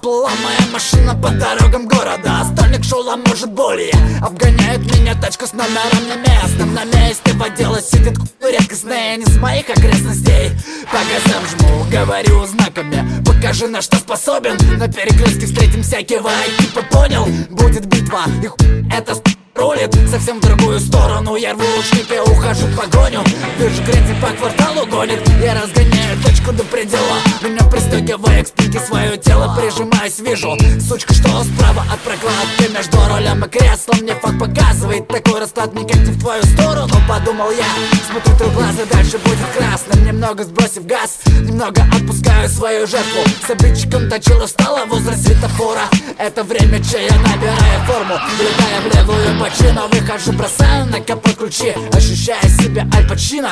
плыла моя машина по дорогам города. Остальник шула может более. Обгоняет меня тачка с номером не местным. На месте водила сидит редкостная, не с моих окрестностей. По газам жму, говорю знаками, покажи, на что способен. На перекрестке встретимся, кивай, типа понял. Будет битва, и это рулит совсем в другую сторону. Я рву лучник и ухожу в погоню. Вижу, грязь по кварталу гонит. Я разгоняю точку до предела. Меня пристегивая к спинке свое тело. Прижимаюсь, вижу сучка, что справа от прокладки между рулем и креслом. Мне факт показывает такой расклад никак не в твою сторону. Подумал я, смотрю твой глаз и дальше будет красным. Немного сбросив газ, немного отпускаю свою жертву. С обидчиком точила встала возле светофора. Это время, че я набираю форму. Влетая в левую бочину, выхожу, бросаю на капот ключи, ощущая себя Аль Пачино.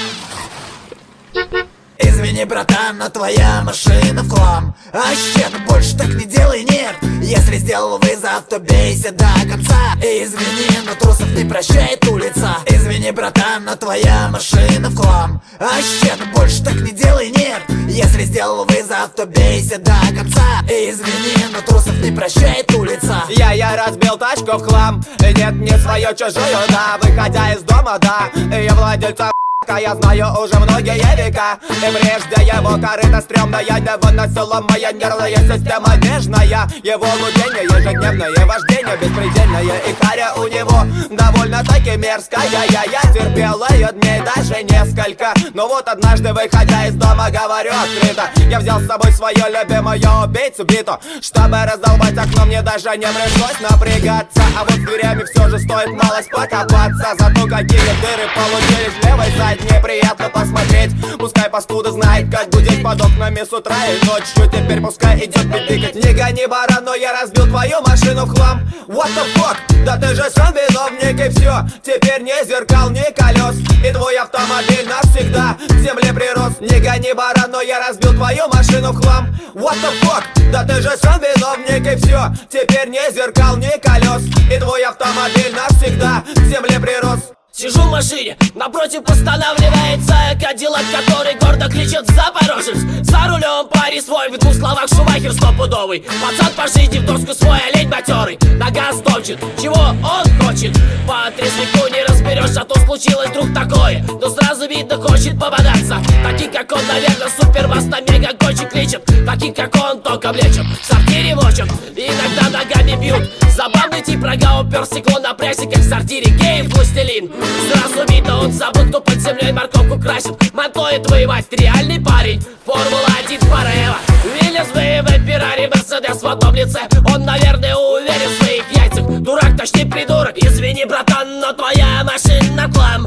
Извини, братан, но твоя машина в хлам. А щет, больше так не делай, нет. Если сделал вызов, то бейся до конца. И извини, но трусов не прощает улица. Извини, братан, но твоя машина в хлам. А щет, больше так не делай, нет. Если сделал вызов, то бейся до конца. И извини, но трусов не прощает улица. Я разбил тачку в хлам. Нет, не свою, чужую, да. Выходя из дома, да. Я владельца я знаю уже многие века. И прежде его корыто стрёмная его носила моя нервная система нежная. Его лудение ежедневное, вождение беспредельное. И харя у него довольно-таки мерзкая. Я терпел ее дней даже несколько. Но вот однажды, выходя из дома, говорю открыто, я взял с собой свою любимую убийцу биту. Чтобы раздолбать окно, мне даже не пришлось напрягаться. А вот с дверями все же стоит малость покопаться. Зато какие дыры получились в левой задней. Неприятно посмотреть. Пускай паскуда знает, как гудеть под окнами с утра и ночью. Теперь пускай идет педикать. Не гони, баран, но я разбил твою машину в хлам. What the fuck? Да ты же сам виновник и все. Теперь ни зеркал, ни колес. И твой автомобиль навсегда к земле прирос. Не гони, баран, но я разбил твою машину в хлам. What the fuck? Да ты же сам виновник и все. Теперь ни зеркал, ни колес. И твой автомобиль навсегда к земле прирос. Сижу в машине, напротив останавливается Кадиллак, который гордо кричит «Запорожец». За рулем парень свой, в двух словах Шумахер стопудовый. Пацан по жизни в доску свой, олень матерый. На газ топчет, чего он хочет? По трезвику не разберешь, а то случилось вдруг такое. Но сразу видно, хочет попадаться. Таких как он, наверное, супербас на мегагончик кличет. Таких как он, током лечат, в сортире мочат, иногда ногами бьют. Забавный тип, рога упер стекло на прессе, как в сортире геев властелин. Сразу видно, он забыл, кто под землей морковку красит. Мотоет воевать, реальный парень. Формула-1 Форева, Вильямс, БМВ, Феррари, Мерседес в одном лице. Он, наверное, уверен в своих яйцах. Дурак, точнее придурок. Извини, братан, но твоя машина хлам.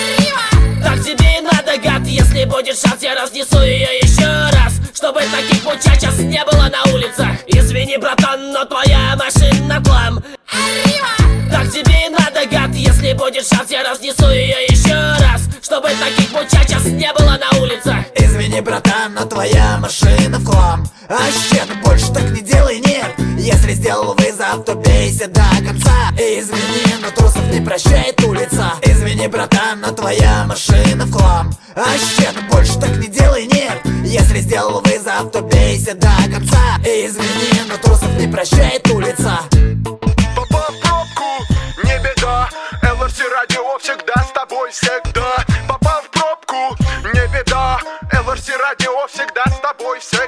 Так тебе и надо, гад. Если будешь шанс, я разнесу ее еще раз, чтобы таких мучачас не было на улицах. Извини, братан, но твоя машина хлам. Так тебе и надо, гад. Если будет шанс, я разнесу ее еще раз, чтобы таких мучачас не было на улицах. Извини, братан, но твоя машина в хлам. А щет, больше так не делай, нет. Если сделал вызов, то бейся до конца. И извини, но трусов не прощает улица. Извини, братан, но твоя машина в хлам. А щет, больше так не делай, нет. Если сделал вызов, то бейся до конца. И извини, но трусов не прощает улица. Не беда, ЛРС радио всегда с тобой, всегда. Попал в пробку, не беда, ЛРС радио всегда с тобой, всегда.